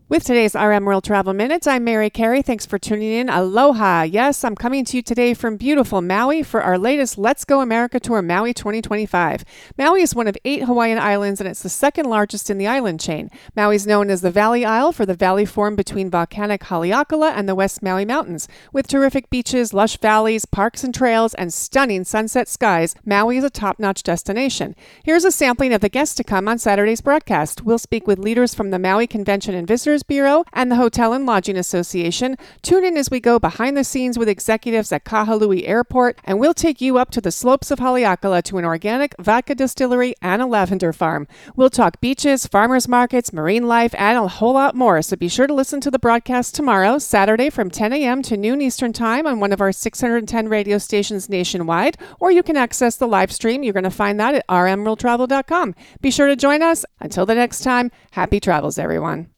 With today's RM World Travel Minutes, I'm Mary Carey. Thanks for tuning in. Aloha. Yes, I'm coming to you today from beautiful Maui for our latest Let's Go America Tour Maui 2025. Maui is one of 8 Hawaiian islands, and it's the second largest in the island chain. Maui is known as the Valley Isle for the valley formed between volcanic Haleakala and the West Maui Mountains. With terrific beaches, lush valleys, parks and trails, and stunning sunset skies, Maui is a top-notch destination. Here's a sampling of the guests to come on Saturday's broadcast. We'll speak with leaders from the Maui Convention and Visitors Bureau and the Hotel and Lodging Association. Tune in as we go behind the scenes with executives at Kahului Airport, and we'll take you up to the slopes of Haleakala to an organic vodka distillery and a lavender farm. We'll talk beaches, farmers markets, marine life, and a whole lot more, so be sure to listen to the broadcast tomorrow, Saturday from 10 a.m. to noon Eastern Time on one of our 610 radio stations nationwide, or you can access the live stream. You're going to find that at rmworldtravel.com. Be sure to join us. Until the next time, happy travels, everyone.